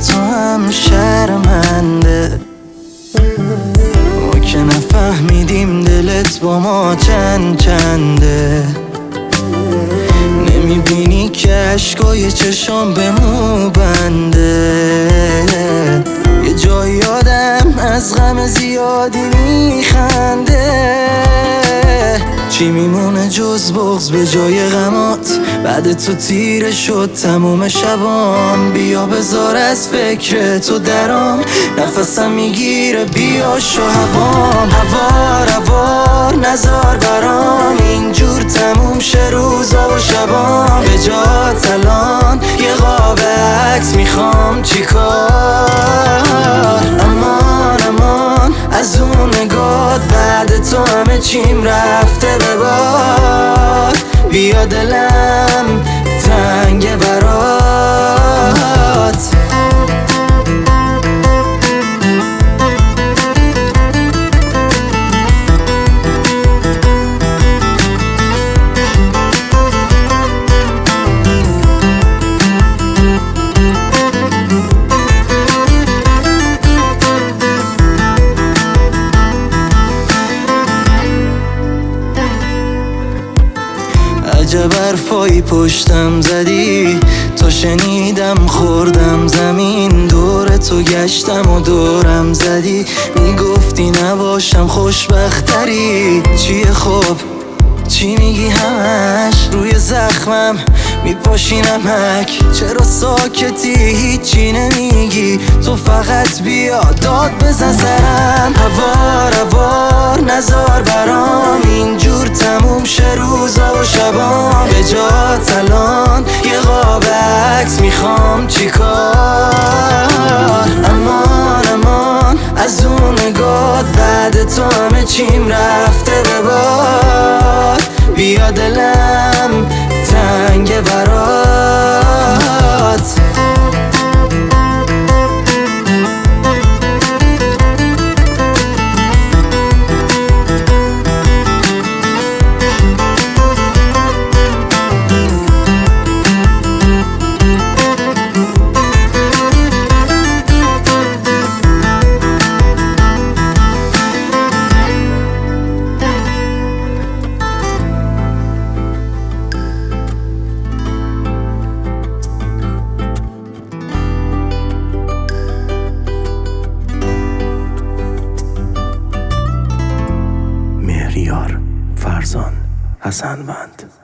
تو هم شرمنده. ما که نفهمیدیم دلت با ما چنده. نمیبینی که عشقای چشام به مو بنده. یه جایی آدم از غم زیادی میخنده. چی میمونه جز بغض به جای غمات؟ بعد تو تیره شد تموم شبام. بیا بذار از فکر تو درام، نفسم میگیره بیا شو هوام. هوار نزار برام اینجور تموم شه روزا و شبام. به جات الان یه قاب عکس میخوام چیکار؟ امان از اون نگات، بعد تو همه چیم رفته به باد. بیا دلم تنگه برات. عجب حرفایی پشتم زدی، تا شنیدم خوردم زمین. دور تو گشتم و دورم زدی، میگفتی نباشم خوشبختری. چیه خب چی میگی همش؟ روی زخمم میپاشی نمک. چرا ساکتی هیچی نمیگی؟ تو فقط بیا داد بزن سرم. هوار نزار برام اینجور تموم شه روزا و شبام. به جات الان یه قاب عکس میخوام چیکار؟ امان از اون نگات، بعد تو همه چیم رفته به باد. بیا دلم تنگه برات. مهریار فرزان حسنوند.